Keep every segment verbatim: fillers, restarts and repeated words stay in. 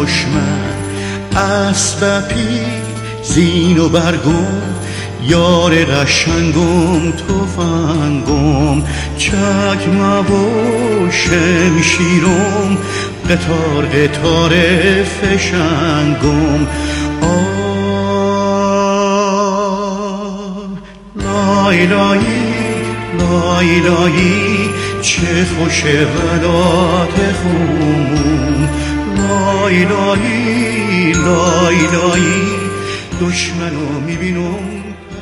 دشمن اسبپی زین و برگم یار قشنگم تفنگم چکمه و شمشیرم قطار قطار فشنگم آه لای لایی لای لایی چه خوش ولات خونم لای لایی لای لایی دشمنو میبینم.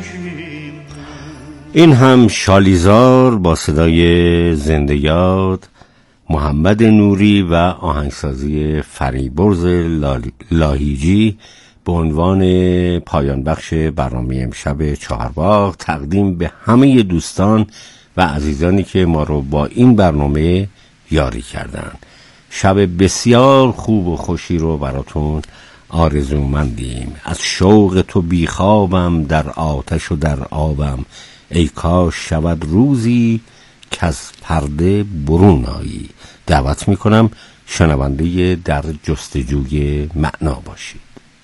این هم شالیزار با صدای زنده یاد محمد نوری و آهنگسازی فریبرز لاهیجی به عنوان پایان بخش برنامه امشب چهارباغ تقدیم به همه دوستان و عزیزانی که ما رو با این برنامه یاری کردند. شب بسیار خوب و خوشی رو براتون آرزومندیم. از شوق تو بیخوابم در آتش و در آبم ای کاش شود روزی که از پرده برون آیی. دعوت میکنم شنونده در جستجوی معنا باشید.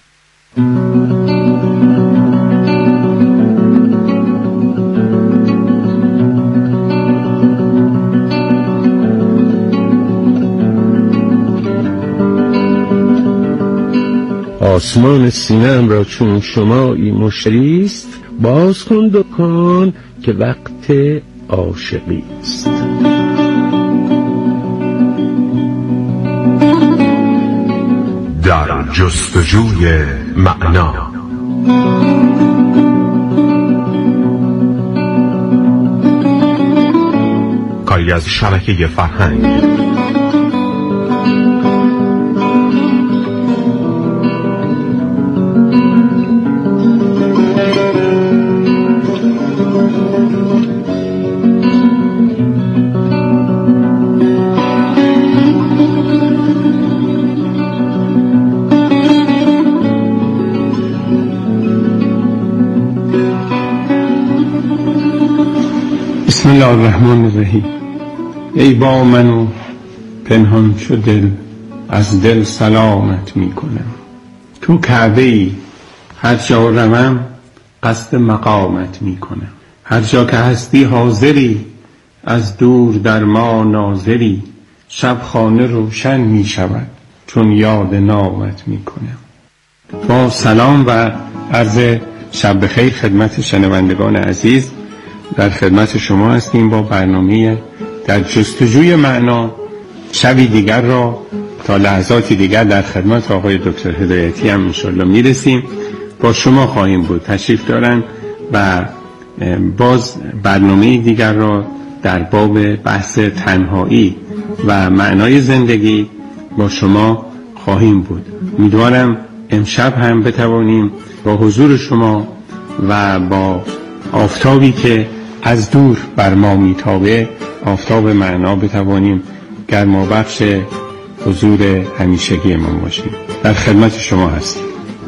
آسمان سینه‌ام را چون شمایی مشتریست باز کن دکان که وقت عاشقی است. در جستجوی معنا کاری از شبکه فرهنگ. بسم الله الرحمن الرحیم. ای با منو پنهان شو دل از دل سلامت میکنم. تو کعبه ای هر جا روم قصد مقامت میکنم. هر جا که هستی حاضری از دور در ما ناظری. شب خانه روشن میشود چون یاد نامت میکنم. با سلام و عرض شب بخیر خدمت شنوندگان عزیز، در خدمت شما هستیم با برنامه در جستجوی معنا. شبی دیگر را تا لحظاتی دیگر در خدمت آقای دکتر هدایتی هم انشالله میرسیم. با شما خواهیم بود، تشریف دارن و باز برنامه دیگر را در باب بحث تنهایی و معنای زندگی با شما خواهیم بود. امیدوارم امشب هم بتوانیم با حضور شما و با آفتابی که از دور بر ما میتابه، آفتاب معنا، بتوانیم گرما بخش حضور همیشگی ما باشیم. در خدمت شما هستیم.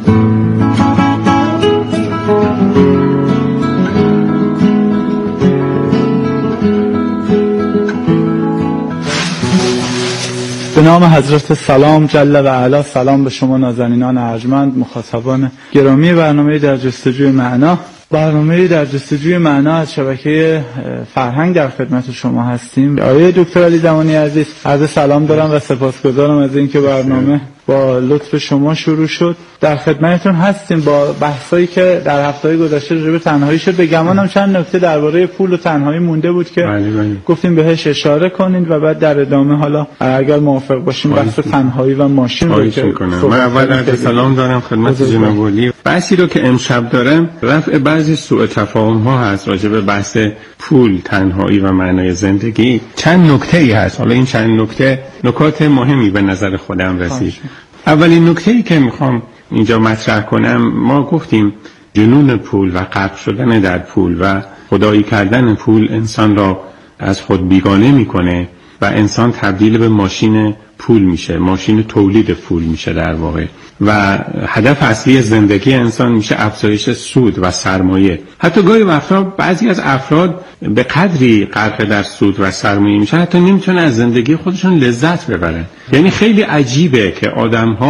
به نام حضرت سلام جل و علا. سلام به شما نازنینان ارجمند، مخاطبان گرامی برنامه در جستجوی معنا. برنامه در جستجوی معنا از شبکه فرهنگ در خدمت شما هستیم. آقای دکتر علی دمانی عزیز، عرض سلام دارم و سپاسگزارم از اینکه برنامه با لطف شما شروع شد. در خدمتتون هستیم با بحثایی که در هفته‌های گذشته راجع به تنهایی شد. به گمانم چند نکته درباره پول و تنهایی مونده بود که بله بله. گفتیم بهش اشاره کنید و بعد در ادامه حالا اگر موافق باشیم بحث تنهایی و ماشین رو که من اول عرض سلام دارم خدمت جناب ولی. بحثی رو که امشب دارم رفع بعضی سوء تفاهم ها هست راجع به بحث پول، تنهایی و معنای زندگی. چند نکته ای هست، حالا این چند نکته نکات مهمی به نظر خودم رسید. اولین نکته‌ای که میخوام اینجا مطرح کنم، ما گفتیم جنون پول و غرق شدن در پول و خدایی کردن پول انسان را از خود بیگانه میکنه و انسان تبدیل به ماشین پول میشه، ماشین تولید پول میشه در واقع. و هدف اصلی زندگی انسان میشه افزایش سود و سرمایه. حتی گاهی وقتا بعضی از افراد به قدری غرق در سود و سرمایه میشن حتی نمیتونن از زندگی خودشون لذت ببرن. یعنی خیلی عجیبه که آدم‌ها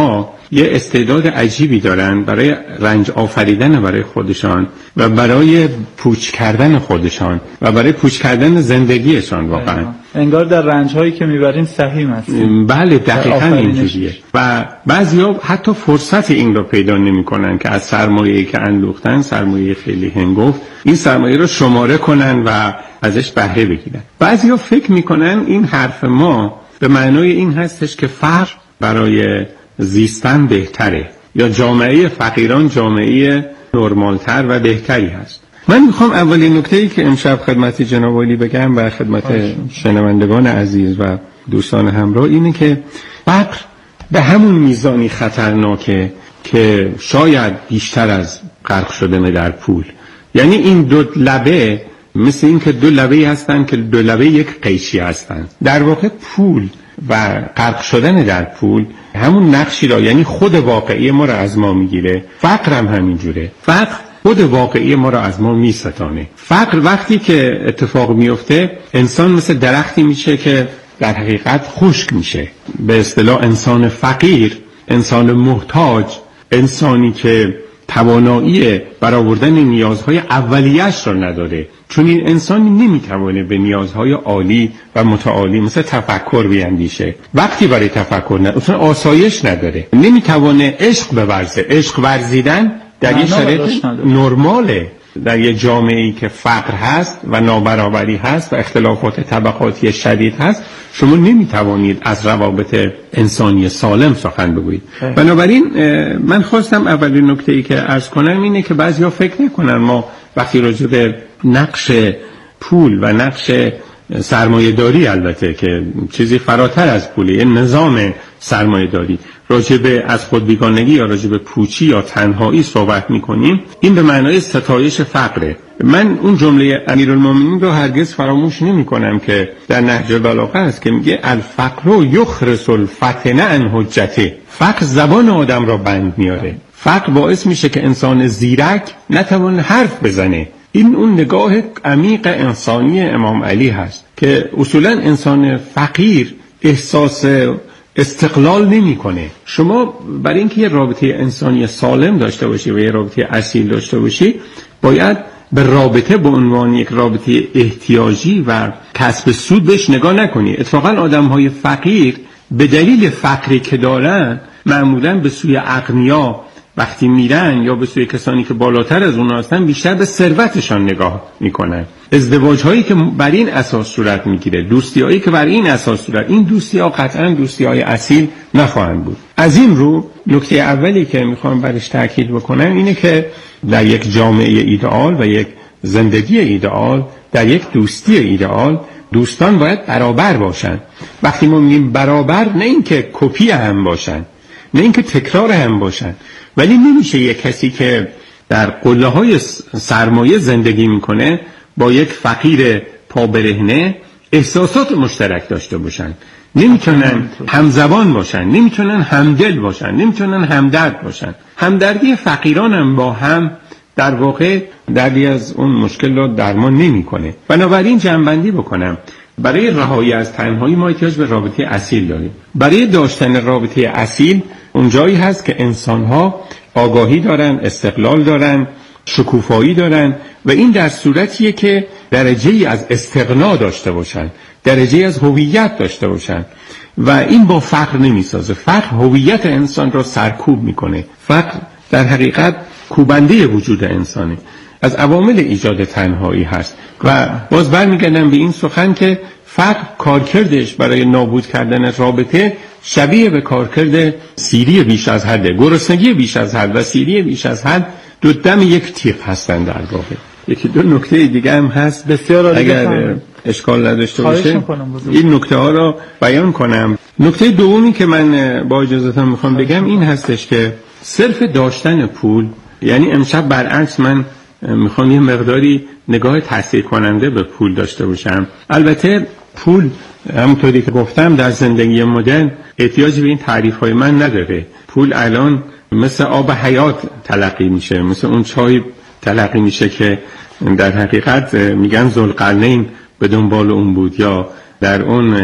یه استعداد عجیبی دارن برای رنج آفریدن برای خودشان و برای پوچ کردن خودشان و برای پوچ کردن زندگیشان. واقعا انگار در رنج‌هایی که میبرین سهیم هستین. بله دقیقاً اینجوریه و بعضیا حتی فرصت این رو پیدا نمی‌کنن که از سرمایه‌ای که اندوختن، سرمایه خیلی هنگفت، این سرمایه رو شماره کنن و ازش بهره بگیرن. بعضیا فکر می‌کنن این حرف ما به معنای این هستش که فقر برای زیستن بهتره یا جامعه فقیران جامعه نرمالتر و بهتری هست. من میخوام اولین نکته‌ای که امشب خدمت جناب عالی بگم و خدمت شنوندگان عزیز و دوستان همراه اینه که فقر به همون میزانی خطرناکه که شاید بیشتر از غرق شدن در پول. یعنی این دو لبه مثل این که دو لبه هستن که دو لبه یک قیچی هستن. در واقع پول و غرق شدن در پول همون نقشی را، یعنی خود واقعی ما را از ما میگیره. فقر هم همینجوره. فقر خود واقعی ما را از ما میستانه. فقر وقتی که اتفاق میفته انسان مثل درختی میشه که در حقیقت خشک میشه. به اصطلاح انسان فقیر، انسان محتاج، انسانی که توانایی برآوردن نیازهای اولیه‌اش را نداره، چون این انسانی نمیتوانه به نیازهای عالی و متعالی مثل تفکر بیاندیشه. وقتی برای تفکر نه، اصلا آسایش نداره، نمیتوانه عشق بورزه. عشق ورزیدن در یه شرایط نرماله. در یه جامعه‌ای که فقر هست و نابرابری هست و اختلافات طبقاتی شدید هست، شما نمیتوانید از روابط انسانی سالم سخن بگویید. بنابراین من خواستم اولین نکته‌ای که عرض کنم اینه که بعضیا فکر نکنن ما وقتی راجع به نقش پول و نقش سرمایه‌داری، البته که چیزی فراتر از پوله، یه نظام سرمایه‌داری، راجع به از خود بیگانگی یا راجع به پوچی یا تنهایی صحبت می‌کنیم، این به معنای ستایش فقره. من اون جمله امیرالمومنین رو هرگز فراموش نمی‌کنم که در نهج البلاغه است که میگه الفقر یخرس الفتن عن حجته. فقر زبان آدم را بند میاره. فقر باعث میشه که انسان زیرک نتوانه حرف بزنه. این اون نگاه عمیق انسانی امام علی هست که اصولا انسان فقیر احساس استقلال نمیکنه. شما برای اینکه یه رابطه انسانی سالم داشته باشی و یه رابطه اصیل داشته باشی، باید به رابطه به عنوان یک رابطه احتیاجی و کسب سود بهش نگاه نکنی. اتفاقا آدم‌های فقیر به دلیل فقری که دارن معمولاً به سوی اغنیا وقتی میرن یا به سوی کسانی که بالاتر از اونها هستن بیشتر به ثروتشان نگاه میکنن. ازدواج هایی که بر این اساس صورت میگیره، دوستی هایی که بر این اساس صورت، این دوستی ها قطعا دوستی های اصیل نخواهند بود. از این رو نکته اولی که میخوام برش تاکید بکنم اینه که در یک جامعه ایدئال و یک زندگی ایدئال، در یک دوستی ایدئال، دوستان باید برابر باشن. وقتی ما میگیم برابر، نه اینکه کپی هم باشن، نه اینکه تکرار هم باشن، ولی نمیشه یک کسی که در قله‌های سرمایه زندگی میکنه با یک فقیر پابرهنه احساسات مشترک داشته باشن. نمیتونن همزبان باشن، نمیتونن همدل باشن، نمیتونن همدرد باشن. همدردی فقیران هم با هم در واقع دردی از اون مشکل رو درمان نمیکنه. بنابراین جمع‌بندی بکنم، برای رهایی از تنهایی ما احتیاج به رابطه اصیل داریم. برای داشتن رابطه اصیل اون جایی هست که انسان‌ها آگاهی دارن، استقلال دارن، شکوفایی دارن و این در صورتیه که درجه‌ای از استقنا داشته باشن، درجه‌ای از هویت داشته باشن و این با فقر نمیسازه. فقر هویت انسان را سرکوب میکنه. فقر در حقیقت کوبنده وجود انسانه، از عوامل ایجاد تنهایی هست. و باز برمیگردم به این سخن که فقر کارکردش برای نابود کردن رابطه شبیه به کارکرد سیری بیش از حد، گرسنگی بیش از حد و سیری بیش از حد دو دم یک تیغ هستن در واقع. یکی دو نکته دیگه هم هست بسیار اگر اشکال نداشته باشه این نکته ها را بیان کنم. نکته دومی که من با اجازهتون میخوام بگم این هستش که صرف داشتن پول، یعنی امشب برعکس من میخوام یه مقداری نگاه تحصیل کننده به پول داشته باشم. البته پول همونطوری که گفتم در زندگی مدرن احتیاجی به این تعریف های من نداره. پول الان مثل آب حیات تلقی میشه، مثل اون چای تلقی میشه که در حقیقت میگن ذوالقرنین به دنبال اون بود، یا در اون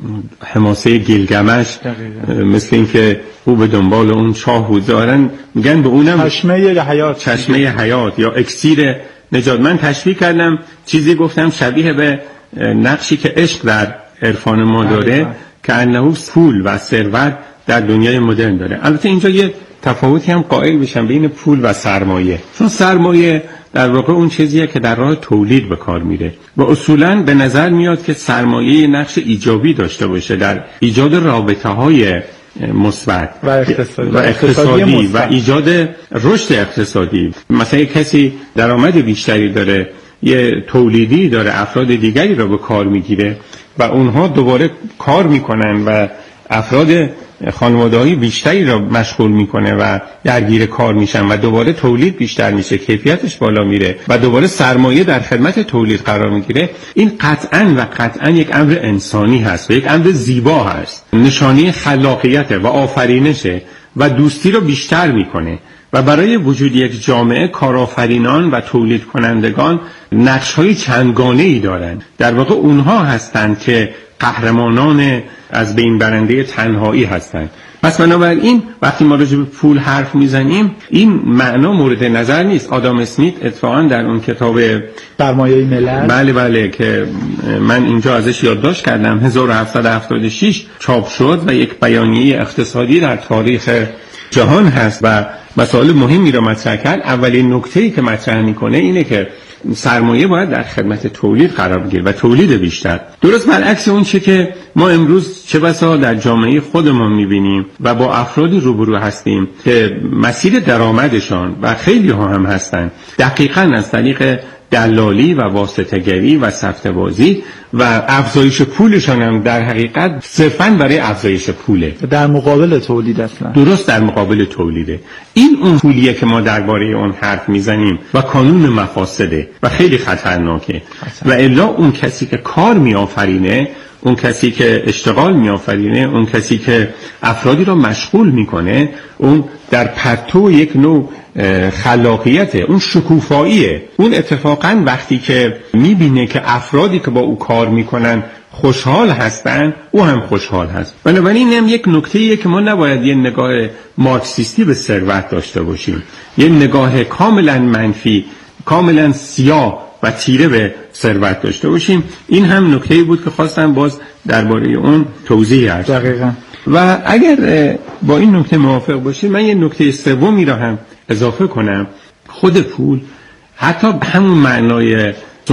حماسه گیلگمش مثل اینکه او به دنبال اون چاه بود دارن، میگن به اونم چشمه حیات، چشمه حیات یا اکسیر نجات. من تشبیه کردم، چیزی گفتم شبیه به نقشی که عشق در عرفان ما داره که انه پول و ثروت در دنیای مدرن داره. البته اینجا یه تفاوتی هم قائل بشم بین پول و سرمایه، چون سرمایه در واقع اون چیزیه که در راه تولید به کار میره و اصولاً به نظر میاد که سرمایه نقش ایجابی داشته باشه در ایجاد رابطه‌های مثبت و اقتصادی و, اقتصادی و ایجاد رشد اقتصادی. مثلا کسی درآمد بیشتری داره، یه تولیدی داره، افراد دیگری رو به کار میگیره و اونها دوباره کار میکنن و افراد خانواده‌ای بیشتری را مشغول میکنه و درگیر کار میشن و دوباره تولید بیشتر میشه، کیفیتش بالا میره و دوباره سرمایه در خدمت تولید قرار میگیره. این قطعاً و قطعاً یک امر انسانی هست و یک امر زیبا هست، نشانه خلاقیت و آفرینشه و دوستی رو بیشتر میکنه و برای وجود یک جامعه کارآفرینان و تولید کنندگان نقش‌های چندگانه‌ای دارند. در واقع اونها هستند که قهرمانان از بین برنده تنهایی هستند. پس بنابراین وقتی ما راجع به پول حرف میزنیم این معنا مورد نظر نیست. آدام اسمیت اتفاقا در اون کتاب سرمایه ملل، بله بله که من اینجا ازش یادداشت کردم، هزار و هفتصد و هفتاد و شش چاپ شد و یک بیانیه اقتصادی در تاریخ جهان هست و مسائل مهمی را مطرح کرد. اولین نکته‌ای که مطرح میکنه اینه که سرمایه باید در خدمت تولید قرار بگیره و تولید بیشتر. درست برعکس اون چه که ما امروز چه بسا در جامعه خودمون میبینیم و با افرادی روبرو هستیم که مسیر درآمدشان و خیلی ها هم هستن دقیقاً از طریق دلالی و واسطه‌گری و سفته‌بازی و افزایش پولشان هم در حقیقت صرفاً برای افزایش پوله، در مقابل تولید اصلا. درست در مقابل تولیده. این اون پولیه که ما درباره اون حرف میزنیم و کانون مفاسده و خیلی خطرناکه و الا اون کسی که کار میآفرینه، اون کسی که اشتغال میآفرینه، اون کسی که افرادی را مشغول میکنه، اون در پرتو یک نوع خلاقیته، اون شکوفاییه. اون اتفاقا وقتی که میبینه که افرادی که با او کار میکنن خوشحال هستن، او هم خوشحال هست. بنابراین این هم یک نکته‌ایه که ما نباید یه نگاه مارکسیستی به ثروت داشته باشیم، یه نگاه کاملا منفی، کاملا سیاه و تیره به ثروت داشته باشیم. این هم نکته‌ای بود که خواستم باز درباره اون توضیح ارز کنم. دقیقاً. و اگر با این نکته موافق باشید من یه نکته سومی را هم اضافه کنم. خود پول حتی به همون معنای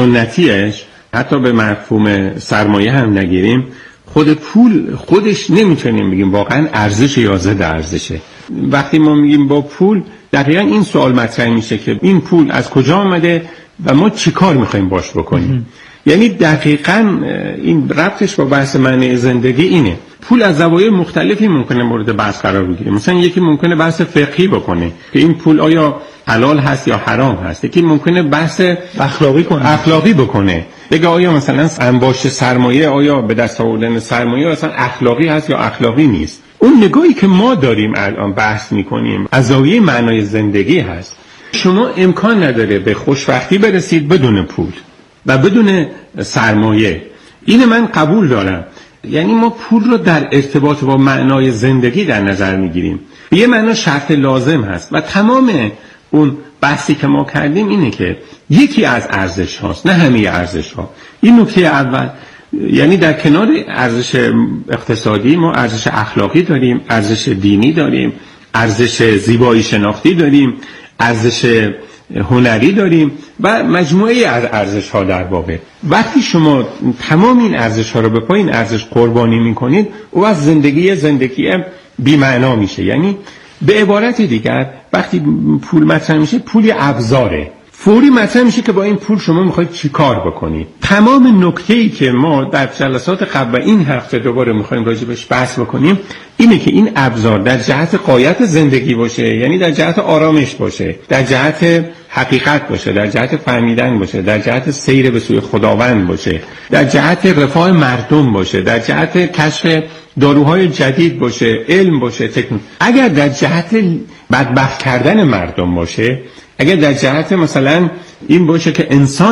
سنتیش، حتی به مفهوم سرمایه هم نگیریم، خود پول خودش نمیتونیم بگیم واقعا ارزش یا ضد ارزشه. وقتی ما میگیم با پول دقیقاً این سوال مطرح میشه که این پول از کجا آمده و ما چی کار میخوایم باش بکنیم. یعنی دقیقاً این ربطش با بحث معنی زندگی اینه. پول از زوایای مختلفی ممکنه مورد بحث قرار بگیره. مثلا یکی ممکنه بحث فقهی بکنه که این پول آیا حلال هست یا حرام هست. یکی ممکنه بحث اخلاقی کنه اخلاقی بکنه، بگه آیا مثلا انباشت سرمایه، آیا به دست آوردن سرمایه مثلا اخلاقی هست یا اخلاقی نیست. اون نگاهی که ما داریم الان بحث میکنیم از زاویه معنای زندگی هست. شما امکان نداره به خوشبختی برسید بدون پول و بدون سرمایه. این من قبول دارم. یعنی ما پول رو در ارتباط با معنای زندگی در نظر میگیریم. یه معنا شرط لازم هست و تمام اون بحثی که ما کردیم اینه که یکی از ارزش هاست، نه همه ارزش ها. این نکته اول. یعنی در کنار ارزش اقتصادی ما ارزش اخلاقی داریم، ارزش دینی داریم، ارزش زیبایی شناختی داریم، ارزش هنری داریم و مجموعه از ارزش ها در واقع. وقتی شما تمام این ارزش ها رو به پای این ارزش قربانی میکنید، او از زندگی زندگی بی معنا میشه. یعنی به عبارت دیگر وقتی پول مطرح میشه، پولی ابزاره، فوری مطرح میشه که با این پول شما میخواید چی کار بکنید. تمام نکته‌ای که ما در جلسات قبل و این هفته دوباره میخوایم راجبش بحث بکنیم اینه که این ابزار در جهت غایت زندگی باشه، یعنی در جهت آرامش باشه، در جهت حقیقت باشه، در جهت فهمیدن باشه، در جهت سیر به سوی خداوند باشه، در جهت رفاه مردم باشه، در جهت کشف داروهای جدید باشه، علم باشه، تکنولوژی. اگر در جهت بدبخت کردن مردم باشه، اگر در جهت مثلا این باشه که انسان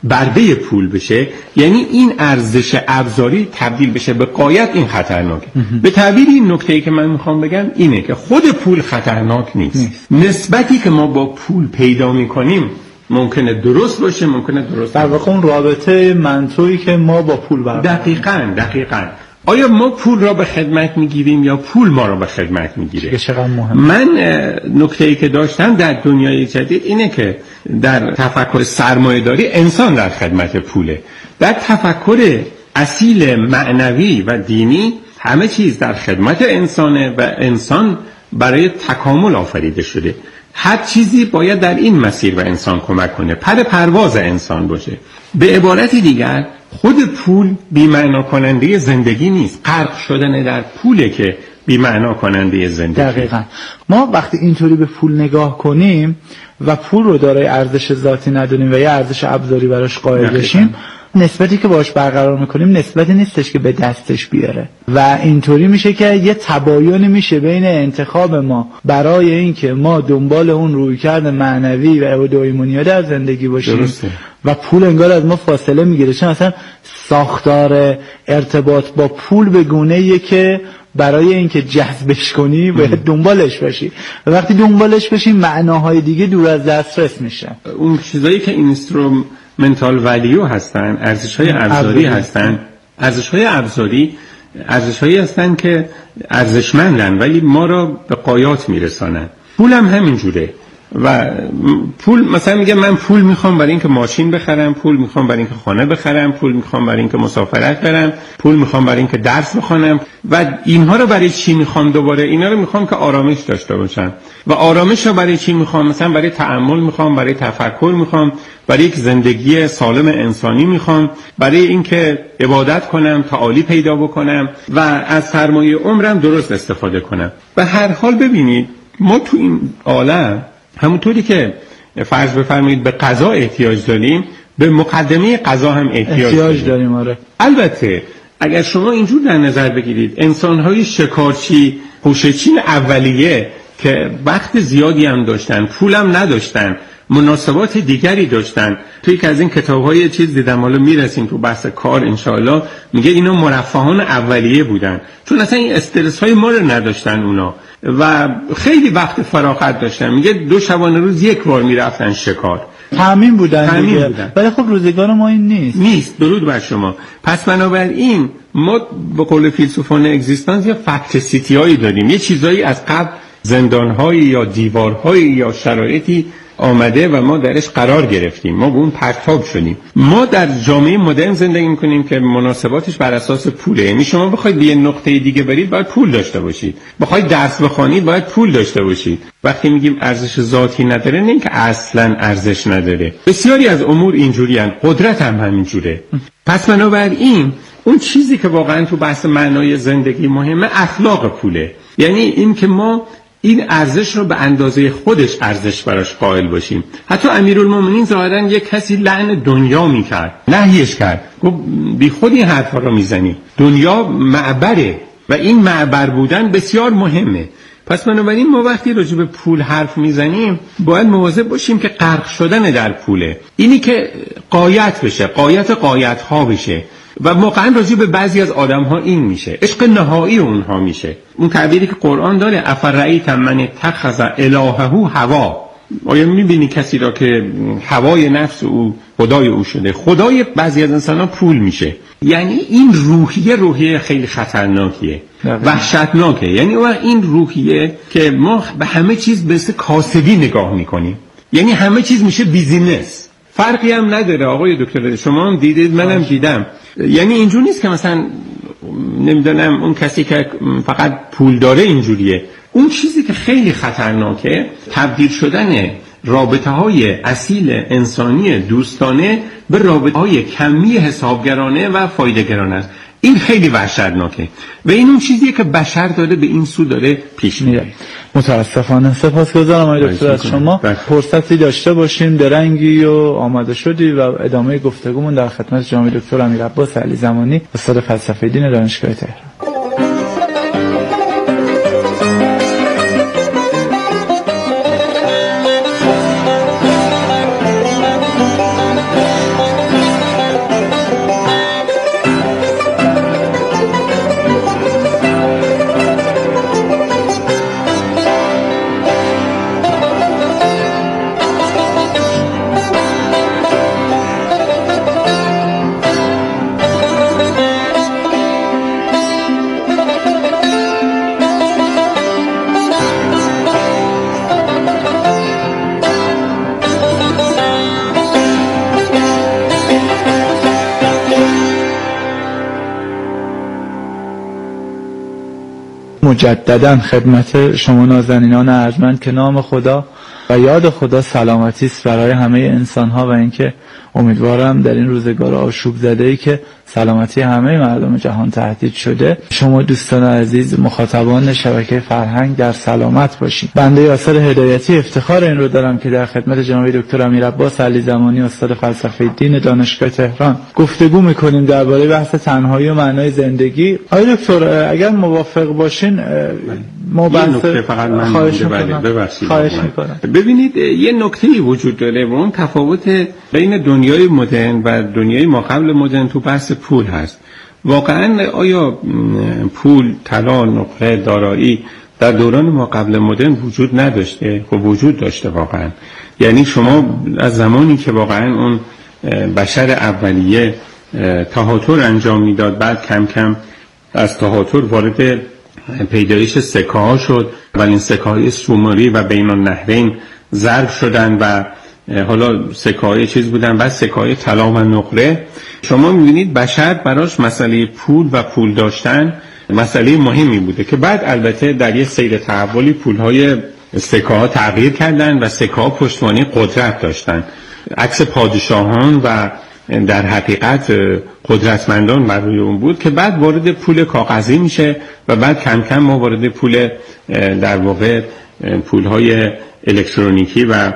برده پول بشه، یعنی این ارزش ابزاری تبدیل بشه به غایت، این خطرناکه. به تعبیر این نکته‌ای که من میخوام بگم اینه که خود پول خطرناک نیست, نیست. نسبتی که ما با پول پیدا میکنیم ممکنه درست باشه، ممکنه درست در واقع اون رابطه منطوی که ما با پول برقرار دقیقاً دقیقاً آیا ما پول را به خدمت میگیریم یا پول ما را به خدمت میگیره؟ چقدر مهمه. من نکته‌ای که داشتم در دنیای جدید اینه که در تفکر سرمایه‌داری انسان در خدمت پوله. در تفکر اصیل معنوی و دینی همه چیز در خدمت انسانه و انسان برای تکامل آفریده شده. هر چیزی باید در این مسیر به انسان کمک کنه، پر پرواز انسان باشه. به عبارت دیگر خود پول بی‌معنا کننده زندگی نیست، غرق شدن در پوله که بی‌معنا کننده زندگی. دقیقاً. ما وقتی اینطوری به پول نگاه کنیم و پول رو دارای ارزش ذاتی ندونیم و یه ارزش ابزاری براش قائل بشیم، نسبتی که باش برقرار میکنیم نسبتی نیستش که به دستش بیاره و اینطوری میشه که یه تباین میشه بین انتخاب ما برای اینکه ما دنبال اون رویکرد معنوی و اودویمونیا در زندگی باشیم درسته. و پول انگار از ما فاصله میگیره، چون اصلا ساختار ارتباط با پول به گونه‌ایه که برای اینکه جذبش کنی باید دنبالش باشی و وقتی دنبالش باشی معناهای دیگه دور از دسترس میشه. اون چیزایی که اینسترومنتال ولیو هستن، ارزش‌های ابزاری هستن، ارزش‌های ابزاری ارزش‌هایی هستن که ارزشمندن ولی ما را به غایات میرسانن. پول هم همین جوره و پول مثلا میگه من پول میخوام برای اینکه ماشین بخرم، پول میخوام برای اینکه خانه بخرم، پول میخوام برای اینکه مسافرت برم، پول میخوام برای اینکه درس بخونم و اینها رو برای چی میخوام؟ دوباره اینا رو میخوام که آرامش داشته باشم و آرامش رو برای چی میخوام؟ مثلا برای تأمل میخوام، برای تفکر میخوام، برای یک زندگی سالم انسانی میخوام، برای اینکه عبادت کنم، تعالی پیدا بکنم و از سرمایه عمرم درست استفاده کنم. به هر حال ببینید ما تو این عالم همونطوری که فرض بفرمایید به غذا احتیاج داریم، به مقدمه غذا هم احتیاج, احتیاج داریم. داریم آره. البته اگر شما اینجور در نظر بگیرید انسان‌های شکارچی، پوشه‌چین اولیه که وقت زیادی هم داشتن، پولم نداشتن، مناسبات دیگری داشتن، توی یک از این کتاب‌های چیز دیدم، حالا میرسیم تو بحث کار انشاءالله، میگه اینا مرفهان اولیه بودن چون اصلا این استرس‌های ما رو نداشتن اونا و خیلی وقت فراغت داشتن. میگه دو شبانه روز یک بار میرفتن شکار، تامین بودن تامین بودن. ولی خب روزگار ما این نیست نیست درود بر شما. پس بنابراین ما به قول فیلسوفان اگزیستانس یه فکت سیتی هایی داریم، یه چیزایی از قبل زندان‌هایی یا دیوارهایی یا شرایطی آمده و ما درش قرار گرفتیم، ما به اون پرتاب شدیم. ما در جامعه مدرن زندگی می‌کنیم که مناسباتش بر اساس پوله، یعنی شما بخواید به یه نقطه دیگه برید باید پول داشته باشید، بخواید درس بخونید باید پول داشته باشید. وقتی میگیم ارزش ذاتی نداره نه اینکه اصلاً ارزش نداره، بسیاری از امور اینجوریان، قدرت هم همینجوره. پس بنابراین اون چیزی که واقعاً تو بحث معنای زندگی مهمه اخلاق پوله، یعنی این که ما این ارزش رو به اندازه خودش ارزش براش قائل باشیم. حتی امیرالمومنین ظاهراً یک کسی لعن دنیا میکرد، نهیش کرد، گفت بی خود این حرفا رو میزنی، دنیا معبره و این معبر بودن بسیار مهمه. پس بنابراین ما وقتی راجع به پول حرف میزنیم باید مواظب باشیم که غرق شدن در پوله، اینی که غایت بشه، غایت غایت ها بشه و واقعا راجع به بعضی از آدم ها این میشه، عشق نهایی اونها میشه. اون تعبیری که قرآن داره افرأیت من اتخذ الهه هوا، آیا میبینی کسی را که هوای نفس او خدای او شده؟ خدای بعضی از انسان ها پول میشه. یعنی این روحیه روحیه خیلی خطرناکیه، وحشتناکه. یعنی این روحیه که ما به همه چیز مثل کاسبی نگاه میکنیم، یعنی همه چیز میشه بیزینس، فرقی هم نداره. آقای دکتر شما هم دیدید، منم دیدم. یعنی اینجور نیست که مثلا نمیدونم اون کسی که فقط پول داره اینجوریه. اون چیزی که خیلی خطرناکه تبدیل شدن رابطه های اصیل انسانی دوستانه به رابطه های کمی حسابگرانه و فایده‌گرانه است. این خیلی وحشتناکه و این اون چیزیه که بشر داره به این سو داره پیش میره. متاسفانه. سپاسگزارم آقای دکتر از شما. فرصتی داشته باشیم درنگی و آماده شدی و ادامه گفتگومون در خدمت جناب دکتر امیرعباس علی زمانی، استاد فلسفه دین دانشگاه تهران. مجددا خدمت شما نازنینان ارجمند که نام خدا و یاد خدا سلامتی است برای همه انسان ها و اینکه امیدوارم در این روزگار آشوب زده‌ای که سلامتی همه مردم جهان تهدید شده، شما دوستان عزیز مخاطبان شبکه فرهنگ در سلامت باشید. بنده یاسر هدایتی افتخار این رو دارم که در خدمت جناب دکتر امیرعباس علی زمانی استاد فلسفه دین دانشگاه تهران گفتگو میکنیم درباره بحث تنهایی و معنای زندگی. آقای دکتر اگر موافق باشین ما یه نکته فقط من خواهش می‌کنم ببخشید. خواهش میکنم. ببینید یه نکته‌ای وجود داره و اون تفاوت بین دنیای مدرن و دنیای ما قبل مدرن تو بحث پول هست. واقعا آیا پول، طلا، نقره، دارایی در دوران ما قبل مدرن وجود نداشته؟ خب وجود داشته واقعا. یعنی شما از زمانی که واقعا اون بشر اولیه تهاتر انجام میداد، بعد کم کم از تهاتر وارد پیدایش سکه ها شد و این سکه های سومری و بین النهرین ضرب شدن و حالا سکه های چیز بودن، بعد سکه های طلا و نقره. شما میبینید بشر براش مسئله پول و پول داشتن مسئله مهمی بوده که بعد البته در یک سیر تحولی پول های سکه ها تغییر کردن و سکه ها پشتوانه قدرت داشتن، عکس پادشاهان و در حقیقت قدرتمندان بر روی اون بود که بعد وارد پول کاغذی میشه و بعد کم کم ما وارد پول در واقع پول‌های الکترونیکی و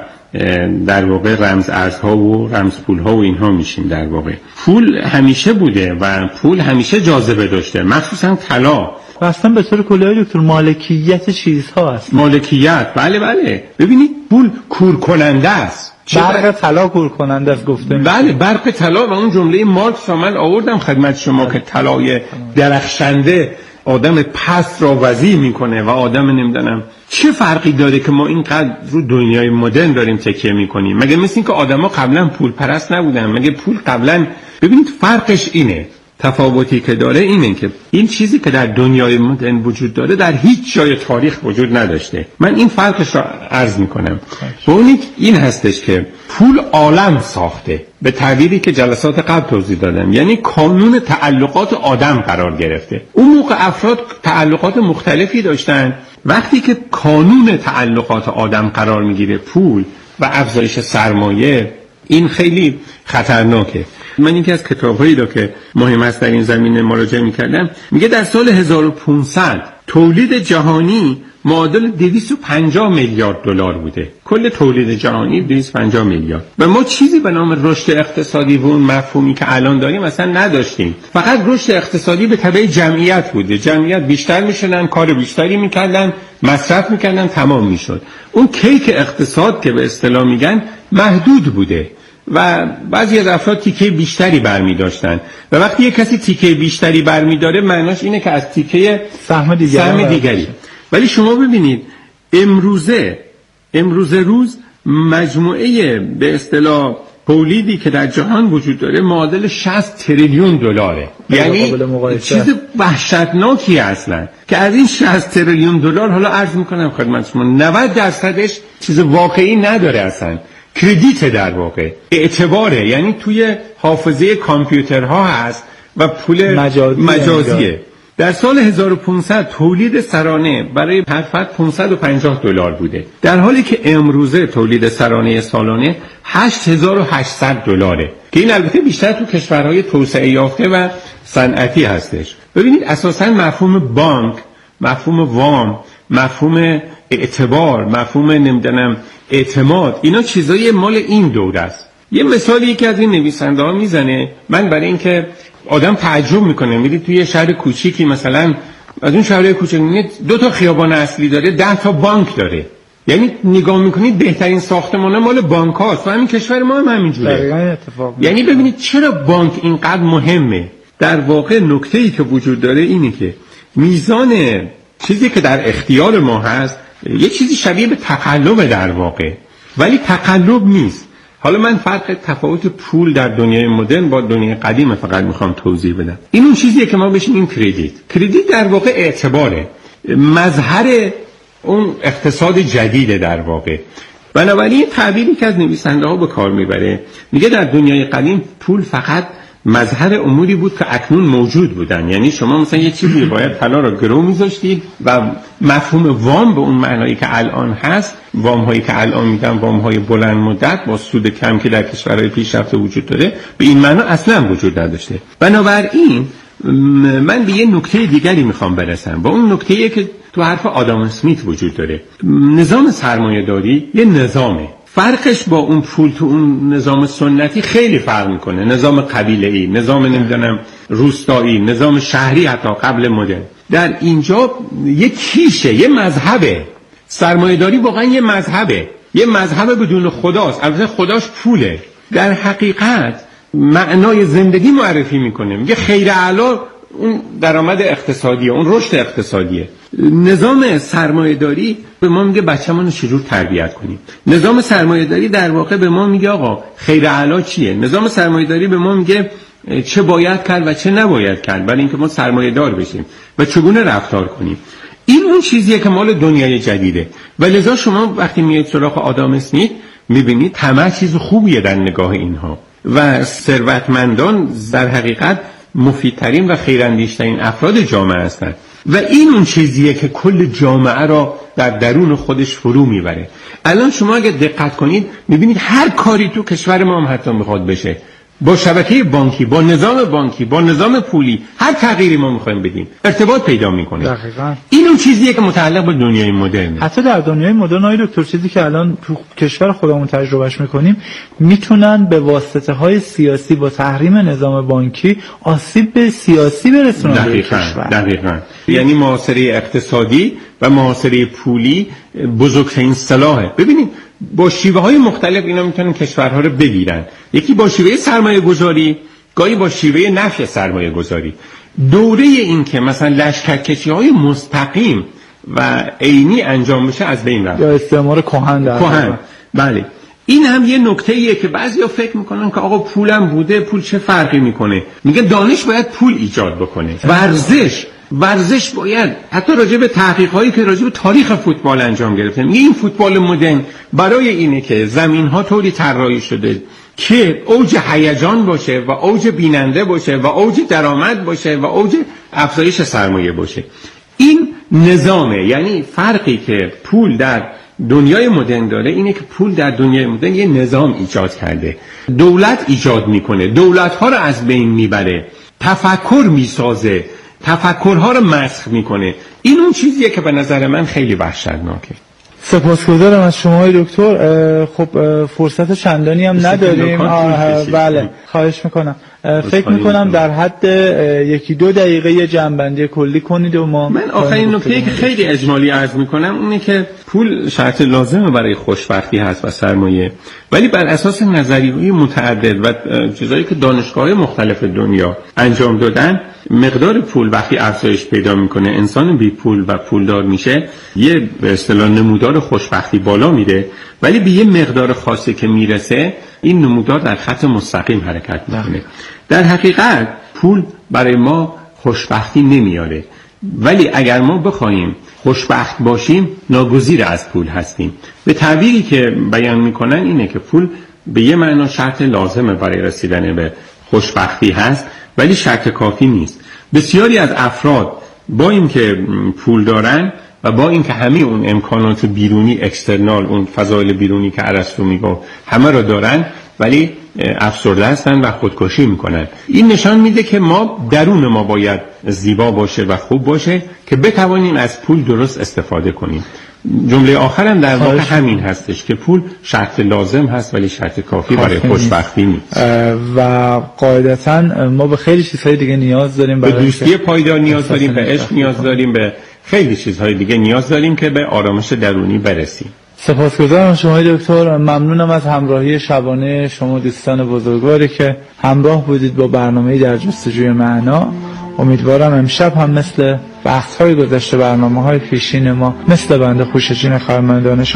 در واقع رمز ارزها و رمز پول‌ها و اینها میشیم. در واقع پول همیشه بوده و پول همیشه جاذبه داشته، مخصوصا طلا. و اصلا به طور کلی دکتر مالکیت چیزها است. مالکیت، بله بله. ببینید پول کور کننده است. برق طلا کور کننده است گفته میشه. بله برق طلا و اون جمله مارکس رو من آوردم خدمت شما که طلای درخشنده آدم پست را وضیع میکنه و آدم نمیدونم چه فرقی داره که ما اینقدر رو دنیای مدرن داریم تکیه میکنیم. مگه مثل این که آدما قبلا پول پرست نبودن؟ مگه پول قبلا، ببینید فرقش اینه، تفاوتی که داره اینه که این چیزی که در دنیای مدرن وجود داره در هیچ جای تاریخ وجود نداشته. من این فرقش رو عرض میکنم. و اون این هستش که پول عالم ساخته، به تعبیری که جلسات قبل توضیح دادم، یعنی کانون تعلقات آدم قرار گرفته. اون موقع افراد تعلقات مختلفی داشتن. وقتی که کانون تعلقات آدم قرار میگیره پول و افزایش سرمایه، این خیلی خطرناکه. من یکی از کتاب‌هایی رو که مهم است در این زمینه مراجعه می‌کردم میگه در سال هزار و پانصد تولید جهانی معادل دویست و پنجاه میلیارد دلار بوده. کل تولید جهانی دویست و پنجاه میلیارد و ما چیزی به نام رشد اقتصادی و اون مفهومی که الان داریم مثلا نداشتیم. فقط رشد اقتصادی به تبع جمعیت بوده. جمعیت بیشتر میشدن، کار بیشتری میکردن، مصرف میکردن، تمام میشد. اون کیک اقتصاد که به اصطلاح میگن محدود بوده و بعضی از افراد تیکه بیشتری برمی داشتن و وقتی یک کسی تیکه بیشتری برمی داره معناش اینه که از تیکه سهم دیگری, سهم دیگری. ولی شما ببینید امروزه امروزه روز مجموعه به اصطلاح تولیدی که در جهان وجود داره معادل شصت تریلیون دلاره. یعنی چیز وحشتناکی اصلا که از این شصت تریلیون دلار حالا عرض میکنم خدمت شما نود درصدش چیز واقعی نداره، اصلا کردیت در واقع اعتباره، یعنی توی حافظه کامپیوترها هست و پول مجازی مجازیه. در سال هزار و پانصد تولید سرانه برای هر فرد پانصد و پنجاه دلار بوده، در حالی که امروزه تولید سرانه سالانه هشت هزار و هشتصد دلاره که این البته بیشتر تو کشورهای توسعه یافته و صنعتی هستش. ببینید اساساً مفهوم بانک، مفهوم وام، مفهوم اعتبار، مفهوم نمیدونم اعتماد، اینا چیزای مال این دوره است. یه مثالی که از این نویسنده ها میزنه، من برای اینکه آدم تعجب میکنه، میری توی شهر کوچیکی مثلا از اون شهرهای کوچیک میبینید دو تا خیابان اصلی داره، ده تا بانک داره. یعنی نگاه میکنید بهترین ساختمان‌ها مال بانک هاست و همین کشور ما هم همینجوره. یعنی ببینید چرا بانک اینقدر مهمه. در واقع نکته‌ای که وجود داره اینه که میزان چیزی که در اختیار ما هست یه چیزی شبیه به تقلب در واقع، ولی تقلب نیست. حالا من فرق تفاوت پول در دنیای مدرن با دنیای قدیم فقط میخوام توضیح بدم. این اون چیزیه که ما بهش میگیم کردیت. کردیت در واقع اعتباره، مظهر اون اقتصاد جدیده در واقع. بنابراین تعبیری که از نویسنده ها به کار میبره میگه در دنیای قدیم پول فقط مظهر اموری بود که اکنون موجود بودن. یعنی شما مثلا یه چیزی باید طلا رو گرو میذاشتید و مفهوم وام به اون معنایی که الان هست، وام هایی که الان میدن وام های بلند مدت با سود کم که در کشورهای پیشرفته وجود داره، به این معنا اصلا وجود نداشته. بنابراین من به یه نکته دیگری میخوام برسم، با اون نکته‌ای که تو حرف آدام اسمیت وجود داره. نظام سرمایه‌داری یه نظامه، فرقش با اون پول تو اون نظام سنتی خیلی فرق میکنه. نظام قبیله‌ای، نظام نمیدونم روستایی، نظام شهری حتی قبل مدرن. در اینجا یه کیشه، یه مذهبه. سرمایه‌داری واقعا یه مذهبه، یه مذهب بدون خداست. البته خداش پوله. در حقیقت معنای زندگی معرفی میکنه، میگه خیر اعلی اون درآمد اقتصادیه، اون رشد اقتصادیه. نظام سرمایه‌داری به ما میگه بچه‌مون رو چجور تربیت کنیم. نظام سرمایه‌داری در واقع به ما میگه آقا خیر اعلی چیه. نظام سرمایه‌داری به ما میگه چه باید کرد و چه نباید کرد برای اینکه ما سرمایه‌دار بشیم و چگونه رفتار کنیم. این اون چیزیه که مال دنیای جدیده. و لذا شما وقتی میاد سراغ آدام اسمیت میبینید طمع چیز خوبیه در نگاه اینها و ثروتمندان در حقیقت مفیدترین و خیراندیشترین افراد جامعه هستند و این اون چیزیه که کل جامعه را در درون خودش فرو میبره. الان شما اگه دقت کنید میبینید هر کاری تو کشور ما هم حتی میخواد بشه، با شبکه بانکی، با نظام بانکی، با نظام پولی، هر تغییری ما میخوایم بدیم ارتباط پیدا میکنه. دقیقاً این اون چیزیه که متعلق به دنیای مدرنه. حتی در دنیای مدرن های دکتر چیزی که الان تو کشور خودمون تجربهش میکنیم، میتونن به واسطه های سیاسی با تحریم نظام بانکی آسیب به سیاسی برسونن. دقیقاً دقیقاً یعنی محاصره اقتصادی و محاصره پولی بزرگترین سلاحه. ببینید با شیوه های مختلف اینا میتونن کشورها رو بگیرن. یکی با شیوه سرمایه گذاری، گاهی با شیوه نفی سرمایه گذاری. دوره این که مثلا لشکرکشی های مستقیم و عینی انجام بشه از بین رفت، یا استعمار کهن در کهن. بله این هم یه نکته ایه که بعضیا فکر میکنن که آقا پولم بوده، پول چه فرقی میکنه. میگه دانش باید پول ایجاد بکنه. ورزش ورزش باید حتی راجع به تحقیقاتی که راجع به تاریخ فوتبال انجام گرفته، میگه این فوتبال مدرن برای اینه که زمین‌ها طوری طراحی شده که اوج هیجان باشه و اوج بیننده باشه و اوج درآمد باشه و اوج افزایش سرمایه باشه. این نظامه. یعنی فرقی که پول در دنیای مدرن داره اینه که پول در دنیای مدرن یه نظام ایجاد کرده، دولت ایجاد میکنه، دولت‌ها رو از بین میبره، تفکر میسازه، تفکرها رو مسخ میکنه. این اون چیزیه که به نظر من خیلی وحشتناکه. سپاسگزارم از شما دکتر. خب فرصت چندانی هم نداریم. بله خواهش میکنم. فکر میکنم در حد یکی دو دقیقه یه جنبندی کلی کنید و ما. من آخرین نکته‌ای که خیلی اجمالی عرض میکنم اونه که پول شرط لازمه برای خوشبختی هست و سرمایه، ولی بر اساس نظریه‌های متعدد و چیزایی که دانشگاه‌های مختلف دنیا انجام دادن، مقدار پول وقتی افزایش پیدا میکنه، انسان بی پول و پولدار میشه، یه به اصطلاح نمودار خوشبختی بالا میره، ولی به یه مقدار خاصی که میرسه این نمودار در خط مستقیم حرکت میکنه. در حقیقت پول برای ما خوشبختی نمیاره، ولی اگر ما بخوایم خوشبخت باشیم ناگزیر از پول هستیم. به تعبیری که بیان میکنن اینه که پول به یه معنا شرط لازمه برای رسیدن به خوشبختی هست، ولی شرط کافی نیست. بسیاری از افراد با اینکه پول دارن و با اینکه همه اون امکانات بیرونی اکسترنال، اون فضایل بیرونی که ارسطو میگه همه رو دارن، ولی افسرده هستن و خودکشی میکنن. این نشان میده که ما درون ما باید زیبا باشه و خوب باشه که بتوانیم از پول درست استفاده کنیم. جمله آخرم در واقع همین هستش که پول شرط لازم هست ولی شرط کافی برای خوشبختی نیست. و قاعدتاً ما به خیلی چیزهای دیگه نیاز داریم. به دوستی پایدار نیاز داریم، به عشق نیاز داریم، به خیلی چیزهای دیگه نیاز داریم که به آرامش درونی برسیم. سپاسگزارم شما دکتر. ممنونم از همراهی شبانه شما دوستان بزرگواری که همراه بودید با برنامه در جستجوی معنا. امیدوارم امشب هم مثل بحث‌های گذشته برنامه‌های پیشین ما مثل بنده خوش‌چین خواهرمندانه